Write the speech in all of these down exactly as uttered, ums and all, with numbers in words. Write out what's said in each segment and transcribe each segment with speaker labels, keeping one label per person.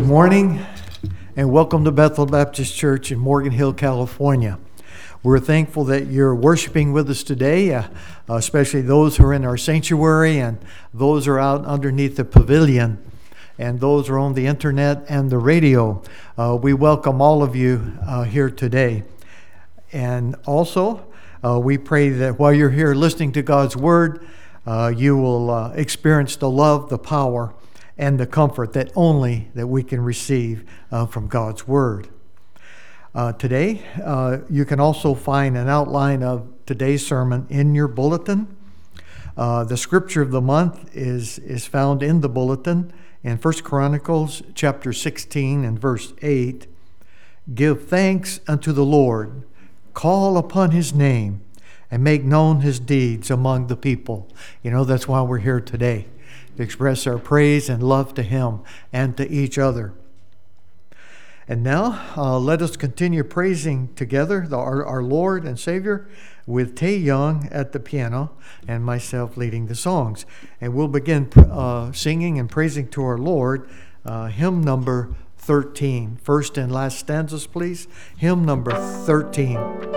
Speaker 1: morning and welcome to Bethel Baptist Church in Morgan Hill, California. We're thankful that you're worshiping with us today, uh, especially those who are in our sanctuary and those who are out underneath the pavilion and those who are on the internet and the radio. Uh, we welcome all of you uh, here today. And also, uh, we pray that while you're here listening to God's Word, uh, you will uh, experience the love, the power, and the comfort that only that we can receive uh, from God's Word. Uh, today, uh, you can also find an outline of today's sermon in your bulletin. Uh, the scripture of the month is, is found in the bulletin in First Chronicles chapter sixteen and verse eight. Give thanks unto the Lord, call upon his name, and make known his deeds among the people. You know, that's why we're here today, to express our praise and love to him and to each other. And now, uh, let us continue praising together the, our, our Lord and Savior with Tae Young at the piano and myself leading the songs. And we'll begin uh, singing and praising to our Lord, uh, hymn number thirteen. First and last stanzas, please. Hymn number thirteen.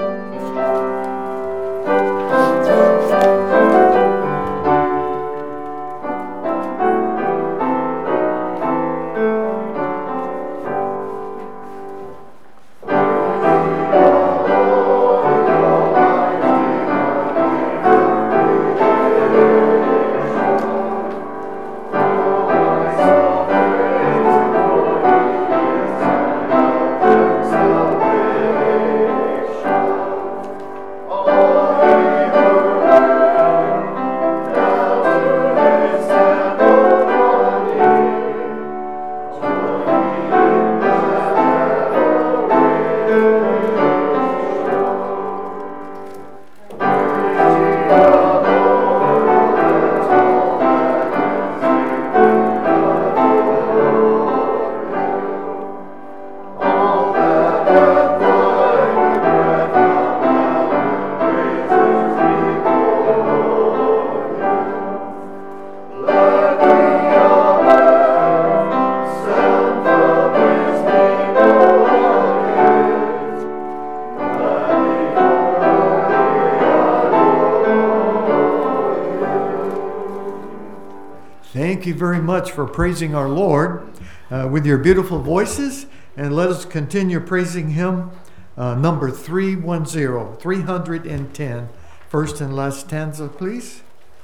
Speaker 1: Thank you very much for praising our Lord uh, with your beautiful voices, and let us continue praising him. Uh, number three one zero, three hundred ten. First and last stanza, please.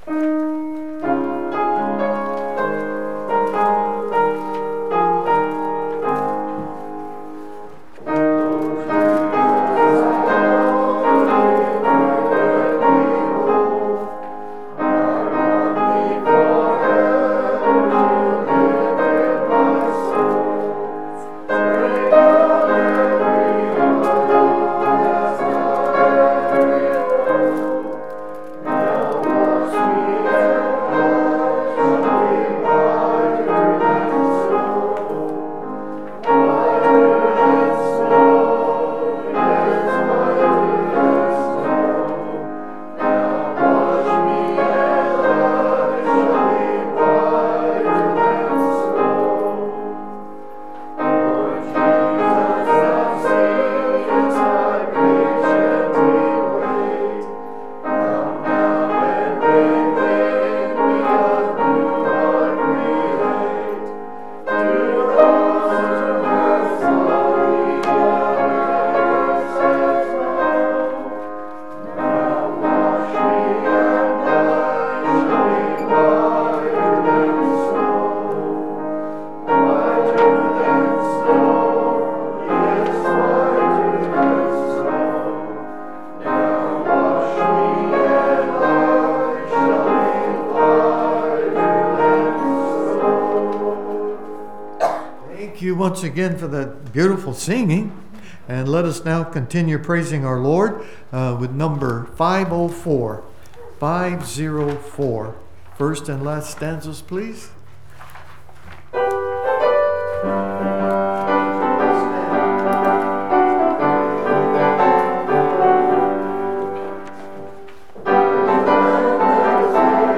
Speaker 1: Once again for that beautiful singing, and let us now continue praising our Lord uh, with number five oh four. five oh four. First and last stanzas, please.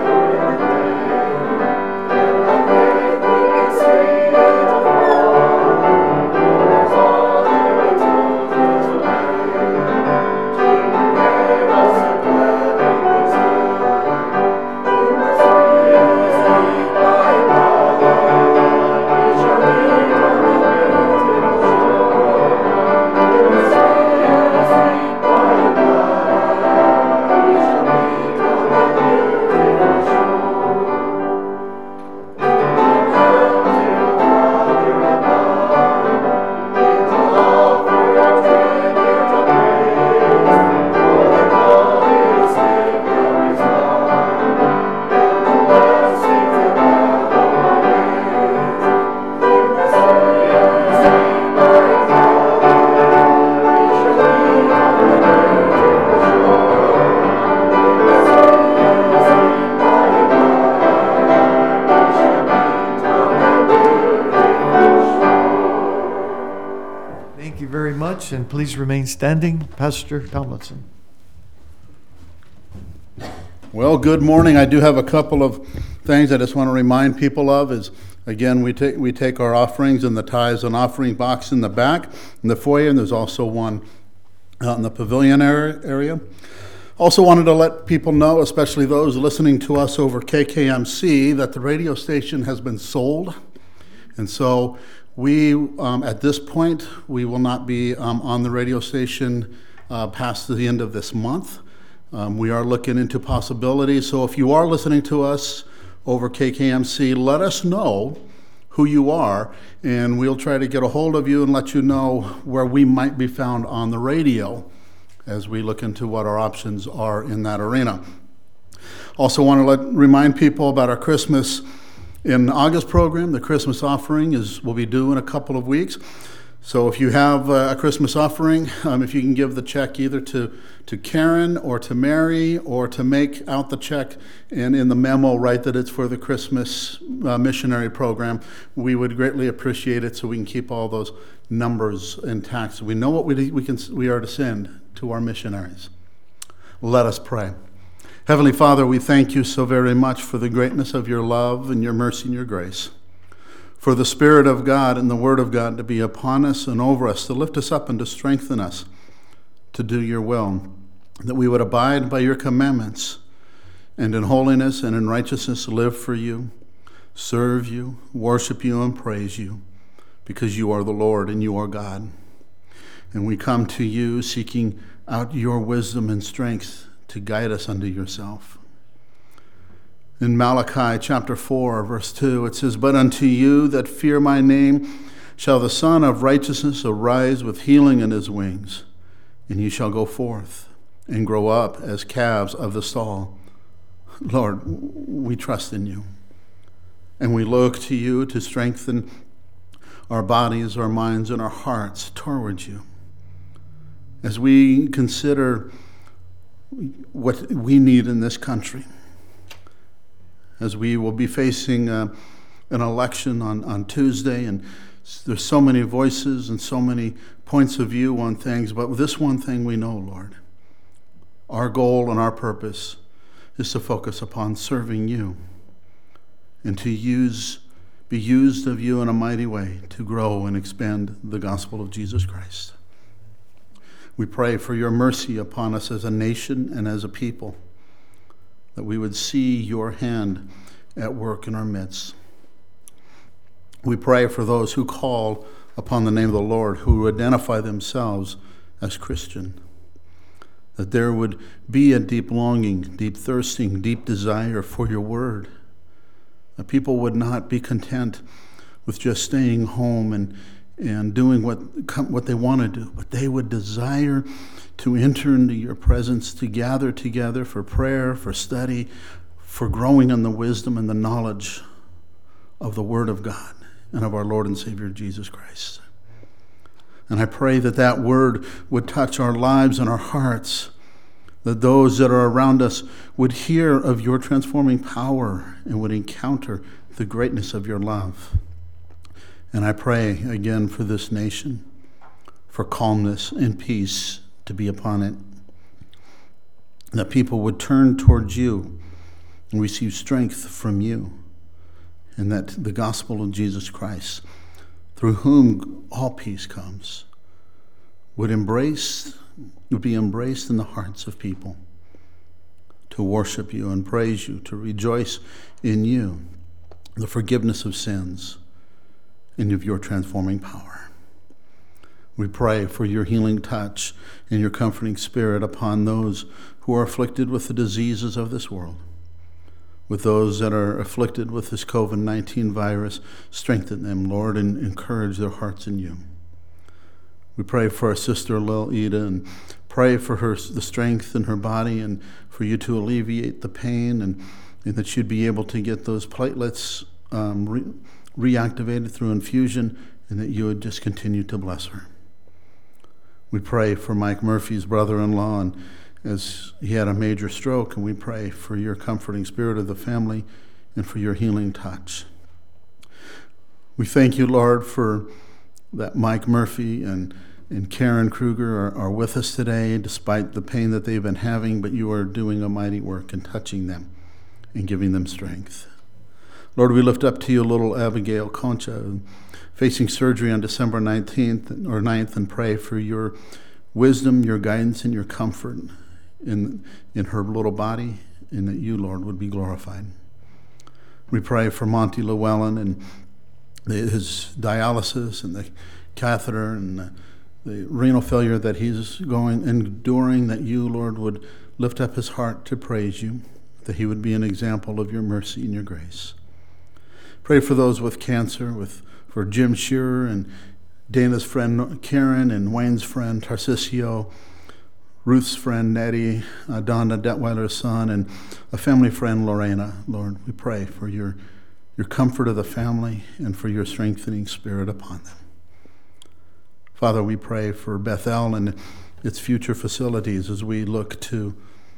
Speaker 2: Oh
Speaker 1: much, and please remain standing. Pastor Tomlinson.
Speaker 2: Well, good morning. I do have a couple of things I just want to remind people of. Is again, we take we take our offerings in the tithes and offering box in the back in the foyer, and there's also one out in the pavilion area. Also wanted to let people know, especially those listening to us over K K M C, that the radio station has been sold. And so we, um, at this point, we will not be um, on the radio station uh, past the end of this month. Um, we are looking into possibilities. So if you are listening to us over K K M C, let us know who you are, and we'll try to get a hold of you and let you know where we might be found on the radio as we look into what our options are in that arena. Also want to let, remind people about our Christmas in August program. The Christmas offering is will be due in a couple of weeks. So if you have a Christmas offering, um, if you can give the check either to, to Karen or to Mary, or to make out the check and in the memo write that it's for the Christmas uh, missionary program, we would greatly appreciate it so we can keep all those numbers intact. So we know what we, we, can, we are to send to our missionaries. Let us pray. Heavenly Father, we thank you so very much for the greatness of your love and your mercy and your grace, for the Spirit of God and the Word of God to be upon us and over us, to lift us up and to strengthen us to do your will, that we would abide by your commandments, and in holiness and in righteousness live for you, serve you, worship you, and praise you, because you are the Lord and you are God. And we come to you seeking out your wisdom and strength to guide us unto yourself. In Malachi chapter four, verse two, it says, "But unto you that fear my name shall the Son of Righteousness arise with healing in his wings, and ye shall go forth and grow up as calves of the stall." Lord, we trust in you, and we look to you to strengthen our bodies, our minds, and our hearts towards you. As we consider what we need in this country, as we will be facing uh, an election on, on Tuesday, and there's so many voices and so many points of view on things, but this one thing we know, Lord, our goal and our purpose is to focus upon serving you and to use, be used of you in a mighty way to grow and expand the gospel of Jesus Christ. We pray for your mercy upon us as a nation and as a people, that we would see your hand at work in our midst. We pray for those who call upon the name of the Lord, who identify themselves as Christian, that there would be a deep longing, deep thirsting, deep desire for your word, that people would not be content with just staying home and and doing what what they want to do, but they would desire to enter into your presence, to gather together for prayer, for study, for growing in the wisdom and the knowledge of the Word of God and of our Lord and Savior Jesus Christ. And I pray that that Word would touch our lives and our hearts, that those that are around us would hear of your transforming power and would encounter the greatness of your love. And I pray again for this nation, for calmness and peace to be upon it, that people would turn towards you and receive strength from you, and that the gospel of Jesus Christ, through whom all peace comes, would embrace, would be embraced in the hearts of people, to worship you and praise you, to rejoice in you, the forgiveness of sins, and of your transforming power. We pray for your healing touch and your comforting spirit upon those who are afflicted with the diseases of this world, with those that are afflicted with this covid nineteen virus. Strengthen them, Lord, and encourage their hearts in you. We pray for our sister Lil Ida, and pray for her the strength in her body, and for you to alleviate the pain, and, and that she'd be able to get those platelets um, re- reactivated through infusion, and that you would just continue to bless her. We pray for Mike Murphy's brother-in-law, and as he had a major stroke, and we pray for your comforting spirit of the family and for your healing touch. We thank you, Lord, for that Mike Murphy and and Karen Kruger are, are with us today despite the pain that they've been having, but you are doing a mighty work and touching them and giving them strength. Lord, we lift up to you little Abigail Concha, facing surgery on December nineteenth or ninth, and pray for your wisdom, your guidance, and your comfort in, in her little body, and that you, Lord, would be glorified. We pray for Monty Llewellyn and his dialysis and the catheter and the, the renal failure that he's going enduring, that you, Lord, would lift up his heart to praise you, that he would be an example of your mercy and your grace. Pray for those with cancer, with for Jim Shearer and Dana's friend Karen and Wayne's friend Tarcisio, Ruth's friend Nettie, uh, Donna Detweiler's son, and a family friend Lorena. Lord, we pray for your, your comfort of the family and for your strengthening spirit upon them. Father, we pray for Bethel and its future facilities as we look to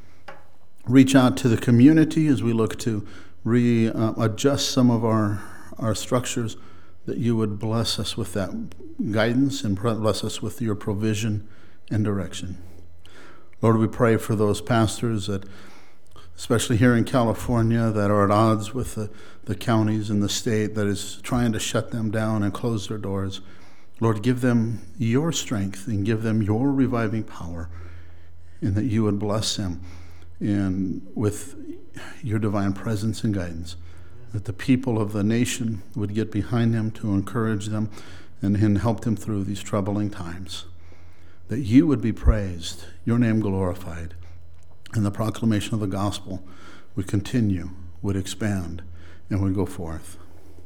Speaker 2: reach out to the community, as we look to readjust uh, some of our, our structures, that you would bless us with that guidance and bless us with your provision and direction. Lord, we pray for those pastors that, especially here in California, that are at odds with the, the counties and the state that is trying to shut them down and close their doors. Lord, give them your strength and give them your reviving power, and that you would bless them and with your divine presence and guidance, that the people of the nation would get behind them to encourage them and, and help them through these troubling times, that you would be praised, your name glorified, and the proclamation of the gospel would continue, would expand, and would go forth.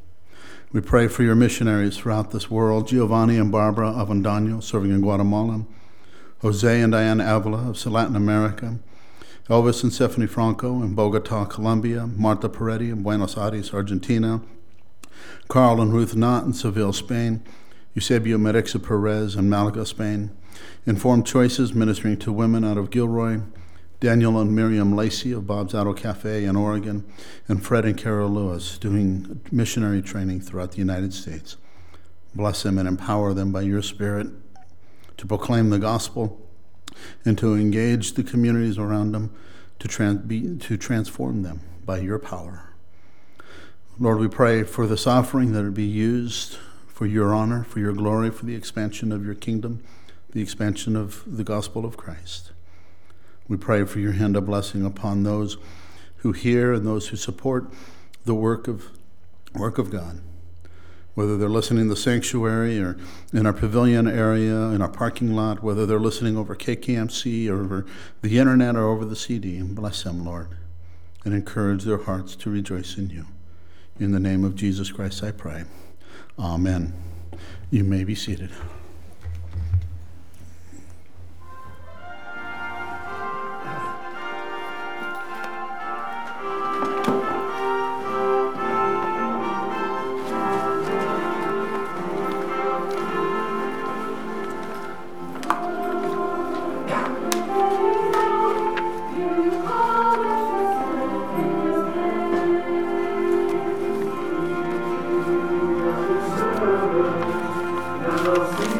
Speaker 2: We pray for your missionaries throughout this world, Giovanni and Barbara Avendano, serving in Guatemala, Jose and Diana Avila of Latin America, Elvis and Stephanie Franco in Bogota, Colombia, Marta Peretti in Buenos Aires, Argentina, Carl and Ruth Knott in Seville, Spain, Eusebio Merexa Perez in Malaga, Spain, Informed Choices ministering to women out of Gilroy, Daniel and Miriam Lacey of Bob's Auto Cafe in Oregon, and Fred and Carol Lewis doing missionary training throughout the United States. Bless them and empower them by your Spirit to proclaim the gospel and to engage the communities around them, to, trans- be, to transform them by your power. Lord, we pray for this offering that it be used for your honor, for your glory, for the expansion of your kingdom, the expansion of the gospel of Christ. We pray for your hand of blessing upon those who hear and those who support the work of work of God, whether they're listening in the sanctuary or in our pavilion area, in our parking lot, whether they're listening over K K M C or over the internet or over the C D. Bless them, Lord, and encourage their hearts to rejoice in you. In the name of Jesus Christ, I pray. Amen. You may be seated.
Speaker 3: Now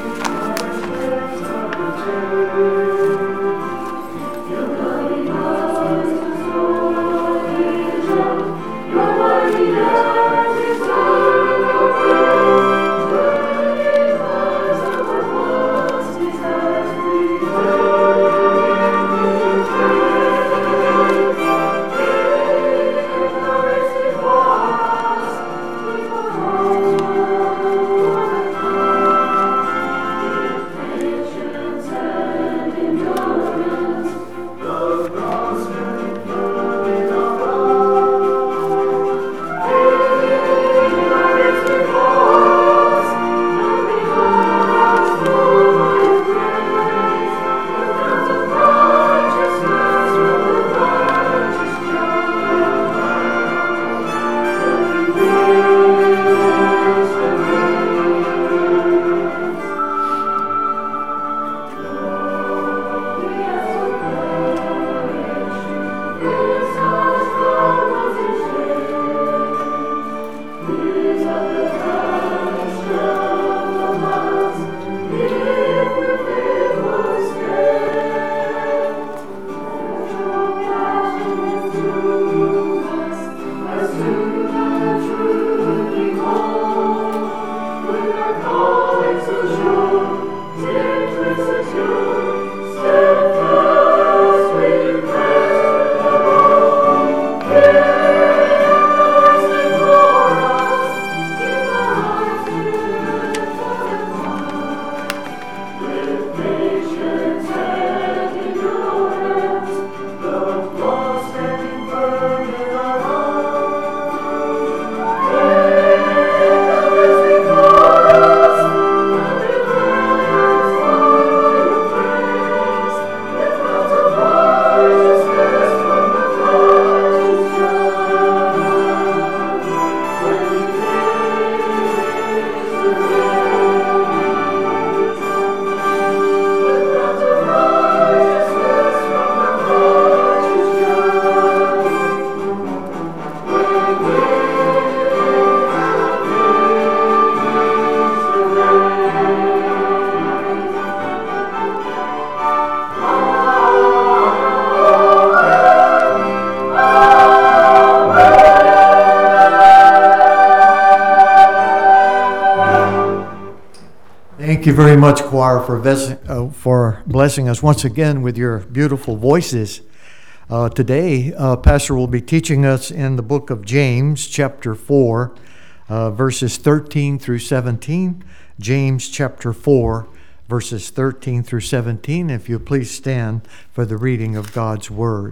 Speaker 1: Thank you very much, choir, for, ves- uh, for blessing us once again with your beautiful voices. Uh, today, uh, Pastor will be teaching us in the book of James, chapter four, uh, verses thirteen through seventeen. James chapter four, verses thirteen through seventeen. If you please stand for the reading of God's word.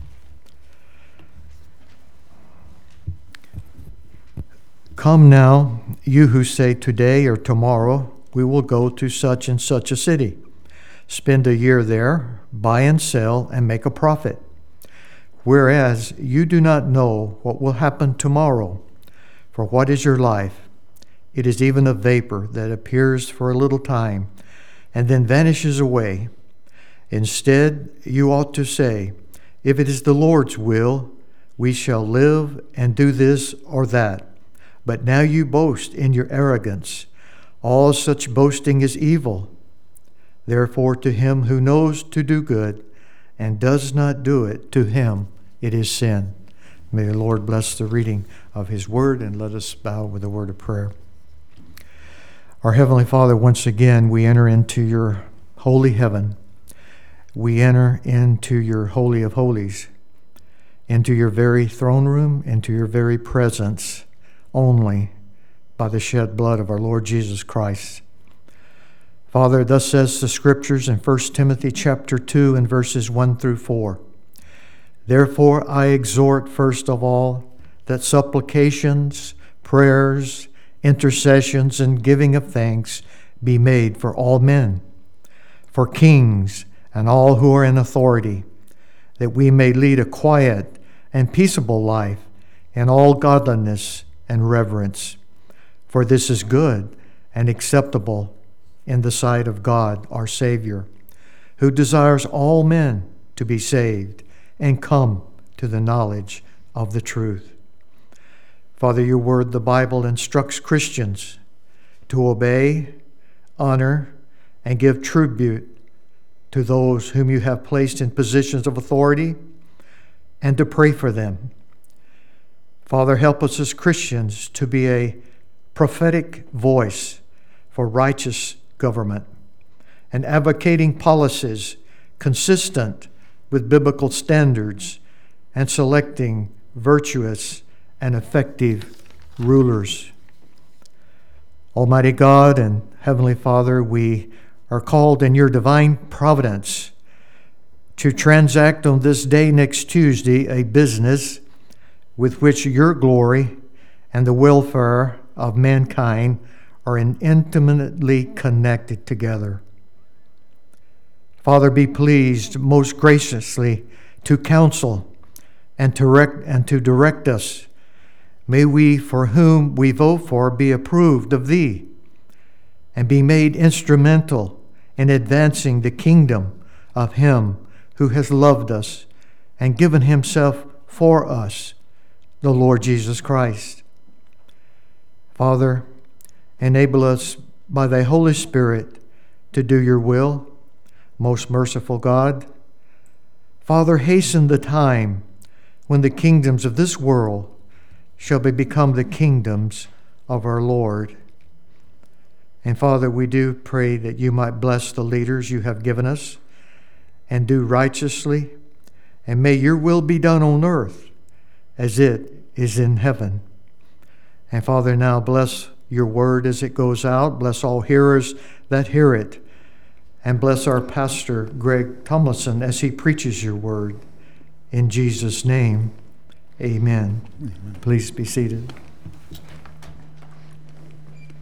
Speaker 1: Come now, you who say today or tomorrow, we will go to such and such a city, spend a year there, buy and sell, and make a profit. Whereas you do not know what will happen tomorrow. For what is your life? It is even a vapor that appears for a little time and then vanishes away. Instead, you ought to say, if it is the Lord's will, we shall live and do this or that. But now you boast in your arrogance. All such boasting is evil. Therefore, to him who knows to do good and does not do it, to him it is sin. May the Lord bless the reading of his word, and let us bow with a word of prayer. Our Heavenly Father, once again, we enter into your holy heaven. We enter into your holy of holies, into your very throne room, into your very presence, only by the shed blood of our Lord Jesus Christ. Father, thus says the Scriptures in First Timothy chapter two and verses one through four. Therefore I exhort first of all that supplications, prayers, intercessions, and giving of thanks be made for all men, for kings and all who are in authority, that we may lead a quiet and peaceable life in all godliness and reverence. For this is good and acceptable in the sight of God our Savior, who desires all men to be saved and come to the knowledge of the truth. Father, your word, the Bible, instructs Christians to obey, honor, and give tribute to those whom you have placed in positions of authority, and to pray for them. Father, help us as Christians to be a prophetic voice for righteous government and advocating policies consistent with biblical standards and selecting virtuous and effective rulers. Almighty God and Heavenly Father, we are called in your divine providence to transact on this day next Tuesday a business with which your glory and the welfare of mankind are intimately connected together. Father, be pleased most graciously to counsel and to direct, and to direct us. May we, for whom we vote for, be approved of thee and be made instrumental in advancing the kingdom of him who has loved us and given himself for us, the Lord Jesus Christ. Father, enable us by thy Holy Spirit to do your will, most merciful God. Father, hasten the time when the kingdoms of this world shall be become the kingdoms of our Lord. And Father, we do pray that you might bless the leaders you have given us and do righteously, and may your will be done on earth as it is in heaven. And Father, now bless your word as it goes out. Bless all hearers that hear it. And bless our pastor, Greg Tomlinson, as he preaches your word. In Jesus' name, amen. Amen. Please be seated.